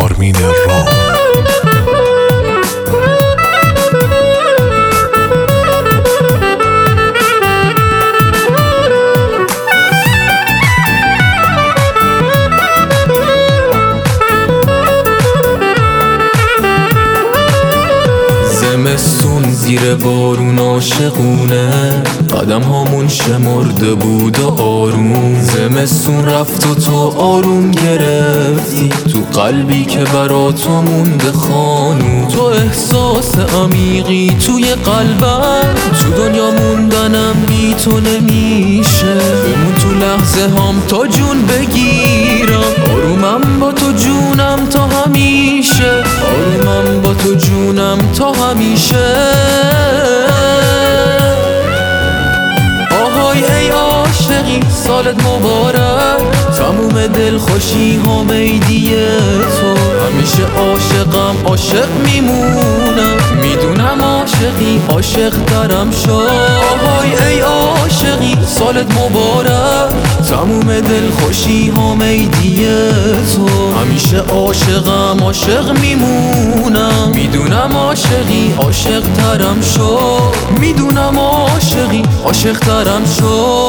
آرمین رام. زمستون زیر بارون عاشقونه، قدم هامون شمرده بود و آروم. زمستون رفت و تو آروم گرفتی تو قلبی که برا تو مونده خانو. تو احساس عمیقی توی قلبم، تو دنیا موندنم بی تو نمیشه. بمون تو لحظه هم تا جون بگیرم، آرومم با تو جونم تا همیشه. آرومم با تو جونم تا همیشه. آهای ای عاشقی سالت مبارک، تموم دلخوشی ها میدیه تو. همیشه عاشقم عاشق میمونم، میدونم عاشقی عاشق ترم شو. آهای ای عاشقی سالت مبارک، تموم دلخوشی ها میدیه تو. همیشه عاشقم عاشق میمونم، میدونم عاشقی عاشق ترم شو. میدونم عاشقی عاشق ترم شو.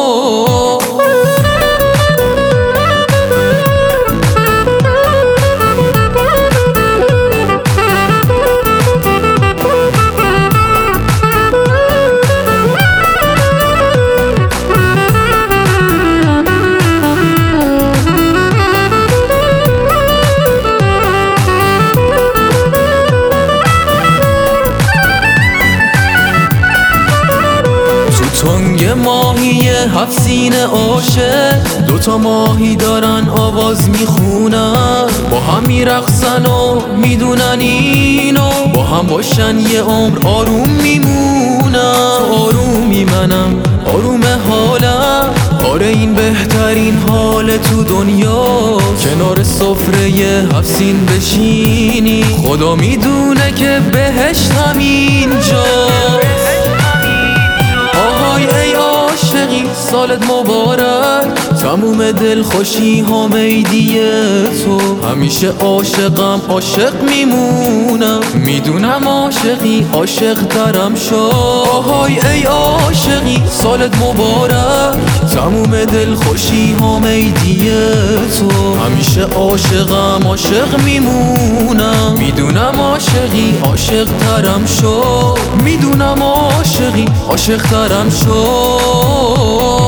تنگ ماهی هفت سینه عاشق، دوتا ماهی دارن آواز میخونن. با هم میرقصن و میدونن اینو، با هم باشن یه عمر آروم میمونن. تو آرومی منم آروم حالم، آره این بهترین حال تو دنیا. کنار سفره هفت سین بشینی، خدا میدونه که بهشت همینجا. آهای ای عاشقی سالت مبارک، تموم دلخوشی ها میدیه تو. همیشه عاشقم عاشق میمونم، میدونم عاشقی عاشق ترم شو. آهای ای عاشقی سالت مبارک، تموم دلخوشی ها میدیه تو. همیشه عاشقم عاشق میمونم، میدونم عاشقی عاشق ترم شو. میدونم عاشقی عاشق ترم شو.